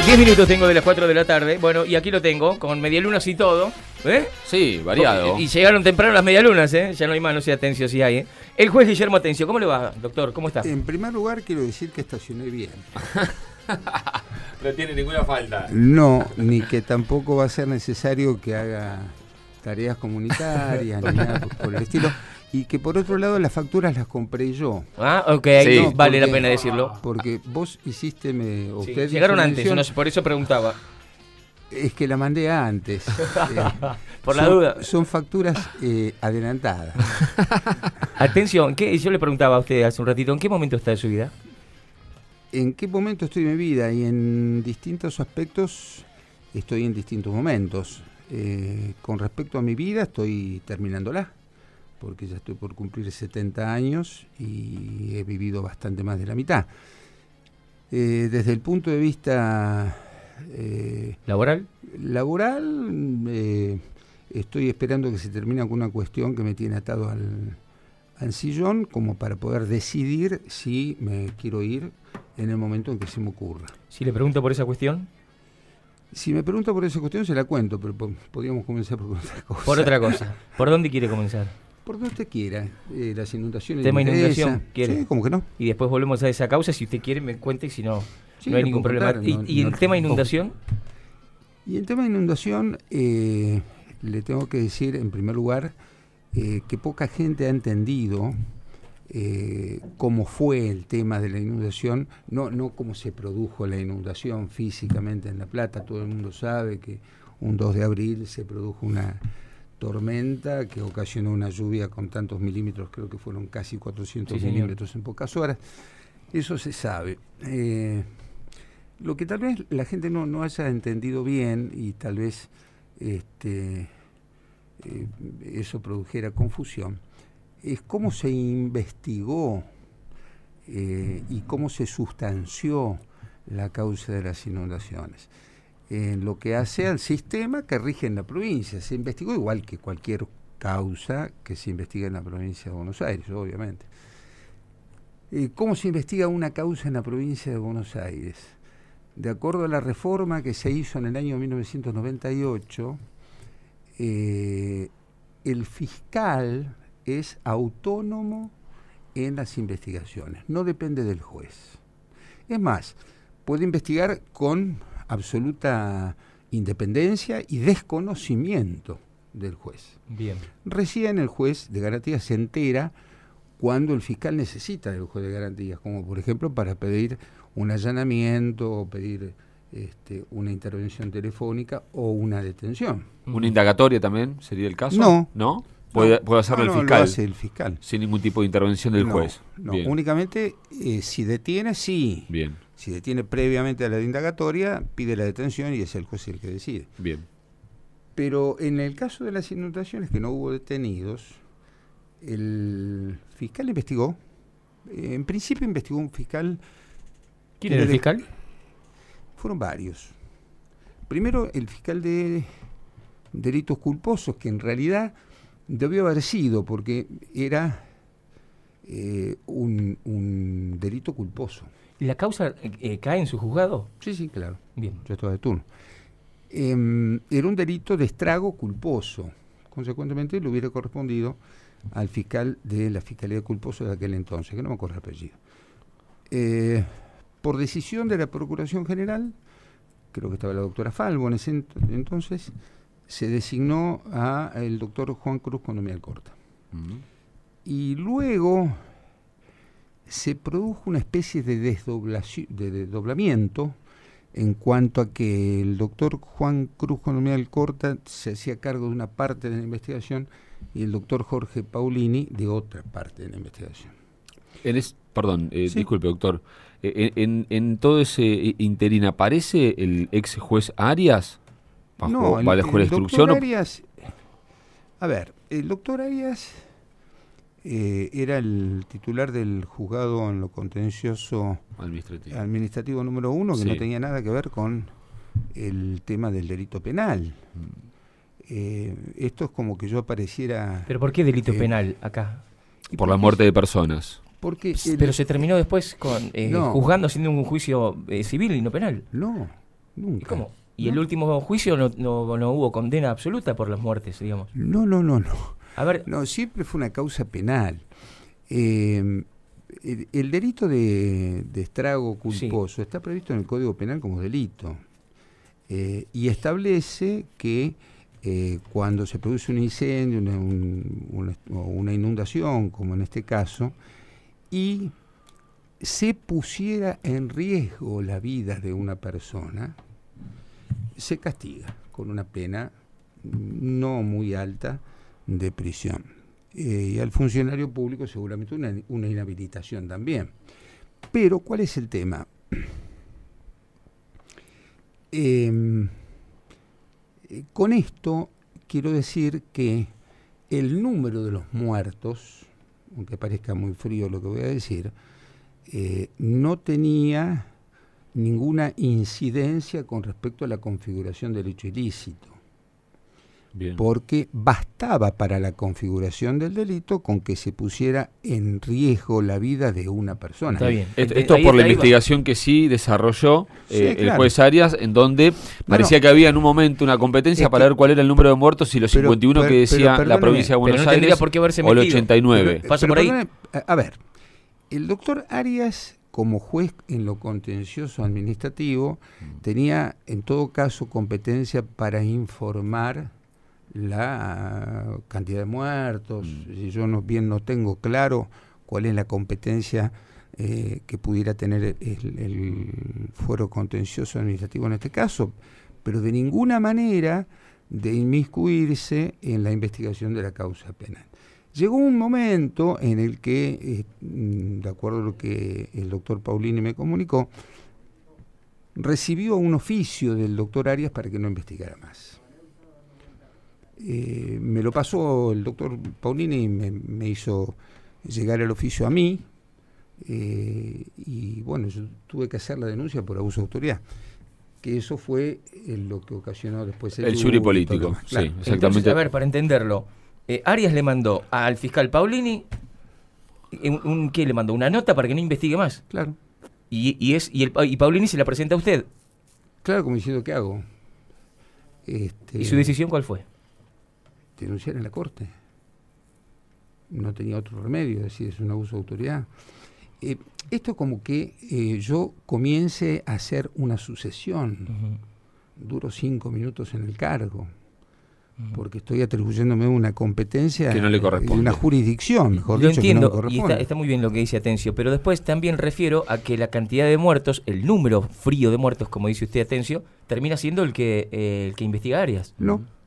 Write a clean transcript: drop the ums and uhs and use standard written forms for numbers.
10 minutos tengo de las 4 de la tarde. Bueno, y aquí lo tengo, con medialunas y todo. ¿Eh? Sí, variado. Y llegaron temprano las medialunas, ¿eh? Ya no hay más, no sé, Atencio si hay, ¿eh? El juez Guillermo Atencio, ¿cómo le va, doctor? ¿Cómo está? En primer lugar, quiero decir que estacioné bien. No tiene ninguna falta. No, ni que tampoco va a ser necesario que haga tareas comunitarias, ni nada por el estilo. Y que por otro lado, las facturas las compré yo. Ah, ok, Sí. no, vale la pena decirlo. Porque vos hiciste... Sí, usted llegaron hizo antes, mención, no sé, por eso preguntaba. Es que la mandé antes. Por la duda. Son facturas adelantadas. Atención, yo le preguntaba a usted hace un ratito, ¿en qué momento está de su vida? ¿En qué momento estoy en mi vida? Y en distintos aspectos estoy en distintos momentos. Con respecto a mi vida, estoy terminándola, porque ya estoy por cumplir 70 años y he vivido bastante más de la mitad. Desde el punto de vista ¿Laboral? laboral, estoy esperando que se termine alguna cuestión que me tiene atado al sillón, como para poder decidir si me quiero ir en el momento en que se me ocurra. Si le pregunto por esa cuestión. Si me pregunta por esa cuestión, se la cuento, pero podríamos comenzar por otra cosa. Por otra cosa. ¿Por dónde quiere comenzar? Por donde usted quiera. Las inundaciones. Tema me interesa. inundación, ¿quiere? Sí, ¿cómo que no? Y después volvemos a esa causa, si usted quiere me cuente y si no, Sí, no hay lo ningún puedo problema. contar, ¿Y el no, tema inundación? Y el tema de inundación, le tengo que decir en primer lugar que poca gente ha entendido cómo fue el tema de la inundación, no cómo se produjo la inundación físicamente en La Plata. Todo el mundo sabe que un 2 de abril se produjo una tormenta que ocasionó una lluvia con tantos milímetros, creo que fueron casi 400 Sí, milímetros en pocas horas. Eso se sabe. Lo que tal vez la gente no haya entendido bien y tal vez eso produjera confusión, es cómo se investigó y cómo se sustanció la causa de las inundaciones. En lo que hace al sistema que rige en la provincia, se investigó igual que cualquier causa que se investiga en la provincia de Buenos Aires, obviamente. ¿Cómo se investiga una causa en la provincia de Buenos Aires? De acuerdo a la reforma que se hizo en el año 1998, el fiscal es autónomo en las investigaciones, no depende del juez. Es más, puede investigar con absoluta independencia y desconocimiento del juez. Bien. Recién el juez de garantías se entera cuando el fiscal necesita del juez de garantías, como por ejemplo para pedir un allanamiento o pedir una intervención telefónica o una detención. ¿Una indagatoria también sería el caso? No. ¿No? Puede hacerlo el fiscal. Lo hace el fiscal. Sin ningún tipo de intervención del juez. No, Bien. únicamente si detiene, sí. Bien, Si detiene previamente a la indagatoria, pide la detención y es el juez el que decide. bien. Pero en el caso de las inundaciones, que no hubo detenidos, el fiscal investigó. En principio investigó un fiscal. ¿Quién era el fiscal? Fueron varios. Primero, el fiscal de delitos culposos, que en realidad debió haber sido, porque era un delito culposo. ¿La causa cae en su juzgado? Sí, claro. Bien. Yo estaba de turno. Era un delito de estrago culposo. Consecuentemente, le hubiera correspondido al fiscal de la Fiscalía de Culposo de aquel entonces, que no me acuerdo el apellido. Por decisión de la Procuración General, creo que estaba la doctora Falvo en ese entonces, se designó al doctor Juan Cruz Condomí Alcorta. Y luego se produjo una especie de desdoblamiento en cuanto a que el doctor Juan Cruz Condomí Alcorta se hacía cargo de una parte de la investigación y el doctor Jorge Paulini de otra parte de la investigación. Perdón, Sí. disculpe, doctor. En todo ese interín, ¿aparece el ex juez Arias? ¿Bajo la instrucción? Doctor Arias, a ver, el doctor Arias era el titular del juzgado en lo contencioso administrativo número 1, que Sí. no tenía nada que ver con el tema del delito penal. Esto es como que yo apareciera... ¿Pero por qué delito penal acá? Por la muerte de personas. Porque Pero se terminó después con No. juzgando, haciendo un juicio civil y no penal. No, Nunca. ¿Y cómo? ¿Y el último juicio no hubo condena absoluta por las muertes, digamos? No. A ver. No, siempre fue una causa penal. El delito de estrago culposo está previsto en el Código Penal como delito. Y establece que cuando se produce un incendio, una inundación, como en este caso, y se pusiera en riesgo la vida de una persona, se castiga con una pena no muy alta de prisión. Y al funcionario público seguramente una inhabilitación también. Pero, ¿cuál es el tema? Con esto quiero decir que el número de los muertos, aunque parezca muy frío lo que voy a decir, no tenía ninguna incidencia con respecto a la configuración del hecho ilícito. Bien. Porque bastaba para la configuración del delito con que se pusiera en riesgo la vida de una persona. Está bien. Esto por la investigación que sí desarrolló el claro. juez Arias, en donde parecía que había en un momento una competencia para ver cuál era el número de muertos, y los 51 que decía la provincia de Buenos Aires por qué haberse o el metido. 89. Pasa por ahí. A ver, el doctor Arias, como juez en lo contencioso administrativo, tenía en todo caso competencia para informar la cantidad de muertos. Yo no tengo claro cuál es la competencia que pudiera tener el fuero contencioso administrativo en este caso, pero de ninguna manera de inmiscuirse en la investigación de la causa penal. Llegó un momento en el que, de acuerdo a lo que el doctor Paulini me comunicó, recibió un oficio del doctor Arias para que no investigara más. Me lo pasó el doctor Paulini y me hizo llegar el oficio a mí, y bueno, yo tuve que hacer la denuncia por abuso de autoridad, que eso fue lo que ocasionó después el jury político. Sí, claro. exactamente. Entonces, a ver, para entenderlo, Arias le mandó al fiscal Paulini ¿qué le mandó? ¿Una nota para que no investigue más? Claro. Y Paulini se la presenta a usted. Claro, como diciendo, ¿qué hago? ¿Y su decisión cuál fue? Denunciar en la corte. No tenía otro remedio, es decir, es un abuso de autoridad. Esto como que yo comience a hacer una sucesión. Duro 5 minutos en el cargo, porque estoy atribuyéndome una competencia que no le corresponde. una jurisdicción, mejor Lo dicho, entiendo, que no me y corresponde. está muy bien lo que dice Atencio, pero después también refiero a que la cantidad de muertos, el número frío de muertos, como dice usted, Atencio, termina siendo el que investiga Arias. No.